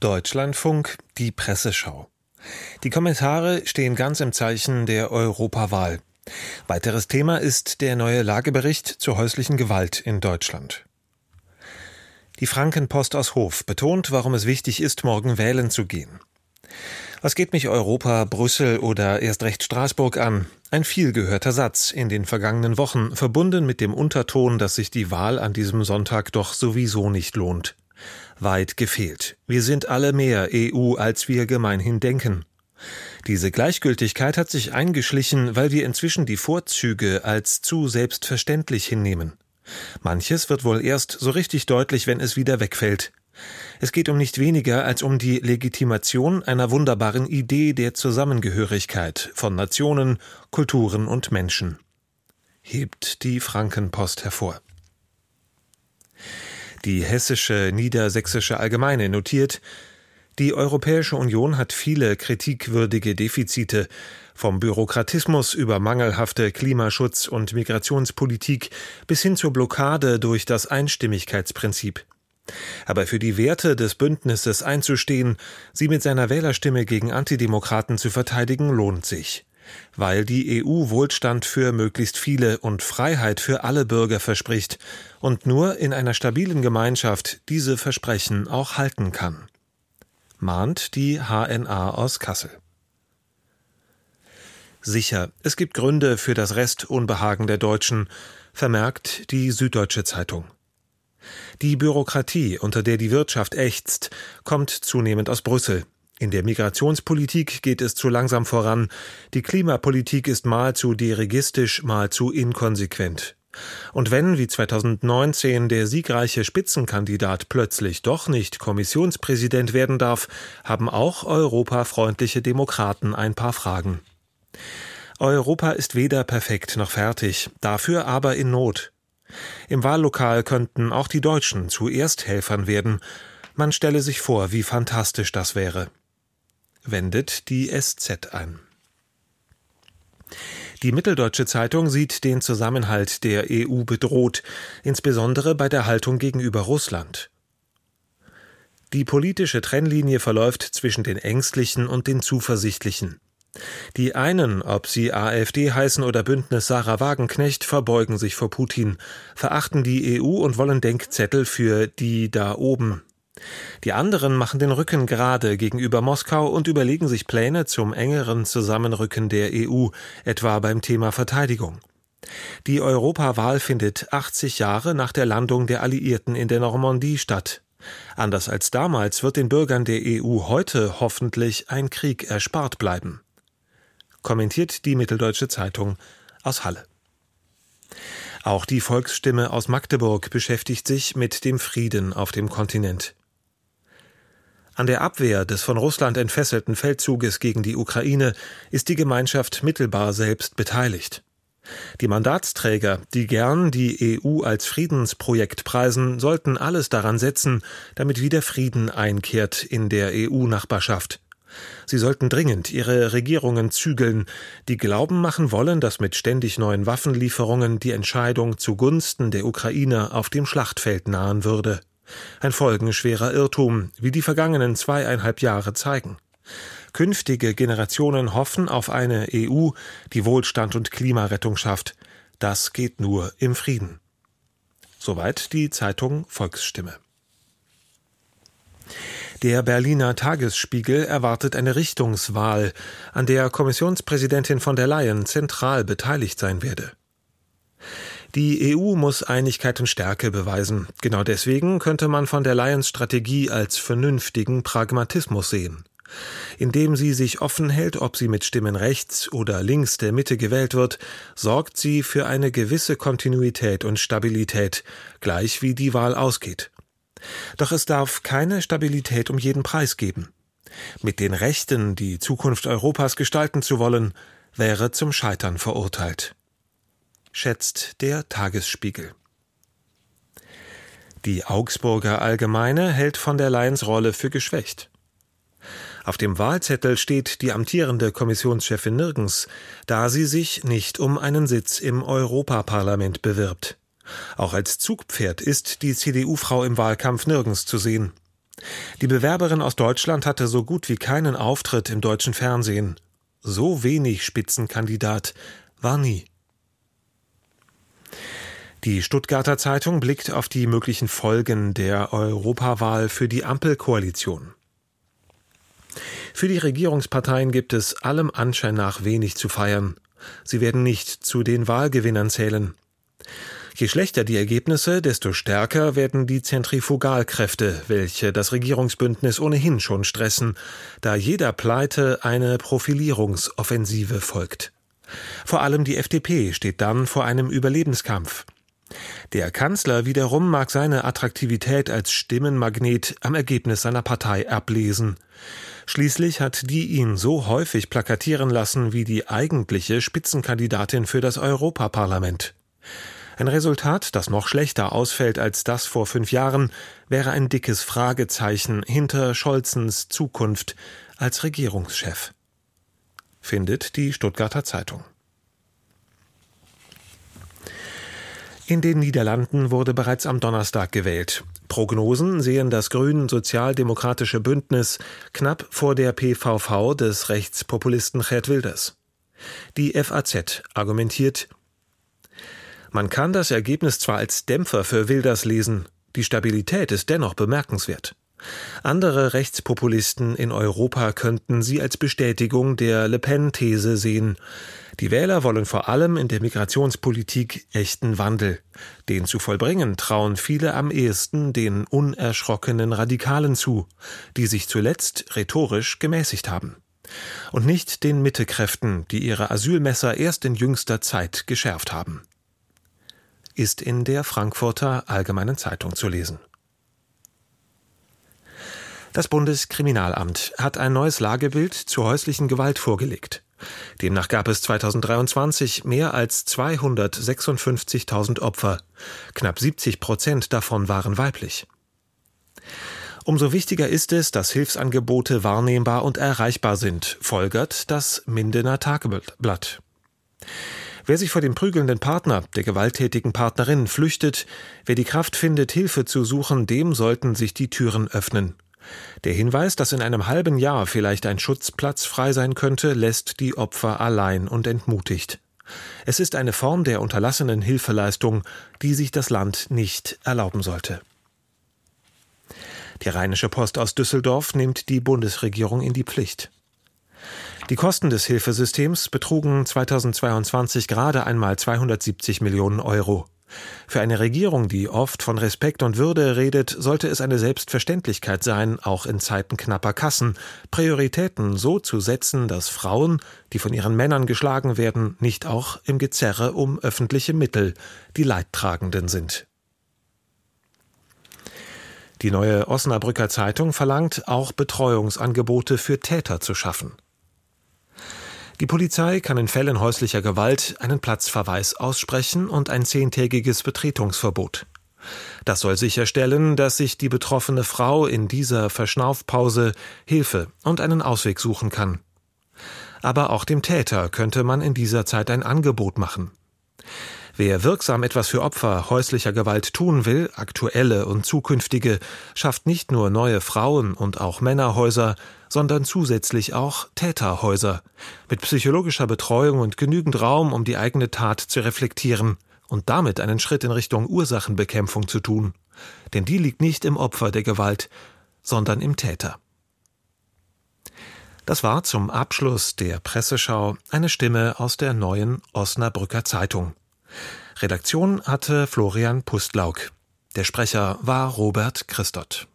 Deutschlandfunk, die Presseschau. Die Kommentare stehen ganz im Zeichen der Europawahl. Weiteres Thema ist der neue Lagebericht zur häuslichen Gewalt in Deutschland. Die Frankenpost aus Hof betont, warum es wichtig ist, morgen wählen zu gehen. Was geht mich Europa, Brüssel oder erst recht Straßburg an? Ein vielgehörter Satz in den vergangenen Wochen, verbunden mit dem Unterton, dass sich die Wahl an diesem Sonntag doch sowieso nicht lohnt. Weit gefehlt. Wir sind alle mehr EU, als wir gemeinhin denken. Diese Gleichgültigkeit hat sich eingeschlichen, weil wir inzwischen die Vorzüge als zu selbstverständlich hinnehmen. Manches wird wohl erst so richtig deutlich, wenn es wieder wegfällt. Es geht um nicht weniger als um die Legitimation einer wunderbaren Idee der Zusammengehörigkeit von Nationen, Kulturen und Menschen. Hebt die Frankenpost hervor. Die Hessische Niedersächsische Allgemeine notiert: Die Europäische Union hat viele kritikwürdige Defizite, vom Bürokratismus über mangelhafte Klimaschutz- und Migrationspolitik bis hin zur Blockade durch das Einstimmigkeitsprinzip. Aber für die Werte des Bündnisses einzustehen, sie mit seiner Wählerstimme gegen Antidemokraten zu verteidigen, lohnt sich. Weil die EU Wohlstand für möglichst viele und Freiheit für alle Bürger verspricht und nur in einer stabilen Gemeinschaft diese Versprechen auch halten kann. Mahnt die HNA aus Kassel. Sicher, es gibt Gründe für das Restunbehagen der Deutschen, vermerkt die Süddeutsche Zeitung. Die Bürokratie, unter der die Wirtschaft ächzt, kommt zunehmend aus Brüssel. In der Migrationspolitik geht es zu langsam voran. Die Klimapolitik ist mal zu dirigistisch, mal zu inkonsequent. Und wenn, wie 2019, der siegreiche Spitzenkandidat plötzlich doch nicht Kommissionspräsident werden darf, haben auch europafreundliche Demokraten ein paar Fragen. Europa ist weder perfekt noch fertig, dafür aber in Not. Im Wahllokal könnten auch die Deutschen zu Ersthelfern werden. Man stelle sich vor, wie fantastisch das wäre. Wendet die SZ ein. Die Mitteldeutsche Zeitung sieht den Zusammenhalt der EU bedroht, insbesondere bei der Haltung gegenüber Russland. Die politische Trennlinie verläuft zwischen den Ängstlichen und den Zuversichtlichen. Die einen, ob sie AfD heißen oder Bündnis Sarah Wagenknecht, verbeugen sich vor Putin, verachten die EU und wollen Denkzettel für die da oben. Die anderen machen den Rücken gerade gegenüber Moskau und überlegen sich Pläne zum engeren Zusammenrücken der EU, etwa beim Thema Verteidigung. Die Europawahl findet 80 Jahre nach der Landung der Alliierten in der Normandie statt. Anders als damals wird den Bürgern der EU heute hoffentlich ein Krieg erspart bleiben. Kommentiert die Mitteldeutsche Zeitung aus Halle. Auch die Volksstimme aus Magdeburg beschäftigt sich mit dem Frieden auf dem Kontinent. An der Abwehr des von Russland entfesselten Feldzuges gegen die Ukraine ist die Gemeinschaft mittelbar selbst beteiligt. Die Mandatsträger, die gern die EU als Friedensprojekt preisen, sollten alles daran setzen, damit wieder Frieden einkehrt in der EU-Nachbarschaft. Sie sollten dringend ihre Regierungen zügeln, die Glauben machen wollen, dass mit ständig neuen Waffenlieferungen die Entscheidung zugunsten der Ukrainer auf dem Schlachtfeld nahen würde. Ein folgenschwerer Irrtum, wie die vergangenen 2,5 Jahre zeigen. Künftige Generationen hoffen auf eine EU, die Wohlstand und Klimarettung schafft. Das geht nur im Frieden. Soweit die Zeitung Volksstimme. Der Berliner Tagesspiegel erwartet eine Richtungswahl, an der Kommissionspräsidentin von der Leyen zentral beteiligt sein werde. Die EU muss Einigkeit und Stärke beweisen. Genau deswegen könnte man von der Leyens Strategie als vernünftigen Pragmatismus sehen. Indem sie sich offen hält, ob sie mit Stimmen rechts oder links der Mitte gewählt wird, sorgt sie für eine gewisse Kontinuität und Stabilität, gleich wie die Wahl ausgeht. Doch es darf keine Stabilität um jeden Preis geben. Mit den Rechten, die Zukunft Europas gestalten zu wollen, wäre zum Scheitern verurteilt. Schätzt der Tagesspiegel. Die Augsburger Allgemeine hält von der Leyens Rolle für geschwächt. Auf dem Wahlzettel steht die amtierende Kommissionschefin nirgends, da sie sich nicht um einen Sitz im Europaparlament bewirbt. Auch als Zugpferd ist die CDU-Frau im Wahlkampf nirgends zu sehen. Die Bewerberin aus Deutschland hatte so gut wie keinen Auftritt im deutschen Fernsehen. So wenig Spitzenkandidat war nie. Die Stuttgarter Zeitung blickt auf die möglichen Folgen der Europawahl für die Ampelkoalition. Für die Regierungsparteien gibt es allem Anschein nach wenig zu feiern. Sie werden nicht zu den Wahlgewinnern zählen. Je schlechter die Ergebnisse, desto stärker werden die Zentrifugalkräfte, welche das Regierungsbündnis ohnehin schon stressen, da jeder Pleite eine Profilierungsoffensive folgt. Vor allem die FDP steht dann vor einem Überlebenskampf. Der Kanzler wiederum mag seine Attraktivität als Stimmenmagnet am Ergebnis seiner Partei ablesen. Schließlich hat die ihn so häufig plakatieren lassen wie die eigentliche Spitzenkandidatin für das Europaparlament. Ein Resultat, das noch schlechter ausfällt als das vor 5 Jahren, wäre ein dickes Fragezeichen hinter Scholzens Zukunft als Regierungschef. Findet die Stuttgarter Zeitung. In den Niederlanden wurde bereits am Donnerstag gewählt. Prognosen sehen das grün-sozialdemokratische Bündnis knapp vor der PVV des Rechtspopulisten Geert Wilders. Die FAZ argumentiert: Man kann das Ergebnis zwar als Dämpfer für Wilders lesen, die Stabilität ist dennoch bemerkenswert. Andere Rechtspopulisten in Europa könnten sie als Bestätigung der Le Pen-These sehen. Die Wähler wollen vor allem in der Migrationspolitik echten Wandel. Den zu vollbringen trauen viele am ehesten den unerschrockenen Radikalen zu, die sich zuletzt rhetorisch gemäßigt haben. Und nicht den Mittekräften, die ihre Asylmesser erst in jüngster Zeit geschärft haben. Ist in der Frankfurter Allgemeinen Zeitung zu lesen. Das Bundeskriminalamt hat ein neues Lagebild zur häuslichen Gewalt vorgelegt. Demnach gab es 2023 mehr als 256.000 Opfer. Knapp 70% davon waren weiblich. Umso wichtiger ist es, dass Hilfsangebote wahrnehmbar und erreichbar sind, folgert das Mindener Tageblatt. Wer sich vor dem prügelnden Partner, der gewalttätigen Partnerin, flüchtet, wer die Kraft findet, Hilfe zu suchen, dem sollten sich die Türen öffnen. Der Hinweis, dass in einem halben Jahr vielleicht ein Schutzplatz frei sein könnte, lässt die Opfer allein und entmutigt. Es ist eine Form der unterlassenen Hilfeleistung, die sich das Land nicht erlauben sollte. Die Rheinische Post aus Düsseldorf nimmt die Bundesregierung in die Pflicht. Die Kosten des Hilfesystems betrugen 2022 gerade einmal 270 Millionen Euro. Für eine Regierung, die oft von Respekt und Würde redet, sollte es eine Selbstverständlichkeit sein, auch in Zeiten knapper Kassen, Prioritäten so zu setzen, dass Frauen, die von ihren Männern geschlagen werden, nicht auch im Gezerre um öffentliche Mittel die Leidtragenden sind. Die neue Osnabrücker Zeitung verlangt, auch Betreuungsangebote für Täter zu schaffen. Die Polizei kann in Fällen häuslicher Gewalt einen Platzverweis aussprechen und ein 10-tägiges Betretungsverbot. Das soll sicherstellen, dass sich die betroffene Frau in dieser Verschnaufpause Hilfe und einen Ausweg suchen kann. Aber auch dem Täter könnte man in dieser Zeit ein Angebot machen. Wer wirksam etwas für Opfer häuslicher Gewalt tun will, aktuelle und zukünftige, schafft nicht nur neue Frauen- und auch Männerhäuser, sondern zusätzlich auch Täterhäuser, mit psychologischer Betreuung und genügend Raum, um die eigene Tat zu reflektieren und damit einen Schritt in Richtung Ursachenbekämpfung zu tun. Denn die liegt nicht im Opfer der Gewalt, sondern im Täter. Das war zum Abschluss der Presseschau eine Stimme aus der neuen Osnabrücker Zeitung. Redaktion hatte Florian Pustlauk. Der Sprecher war Robert Christott.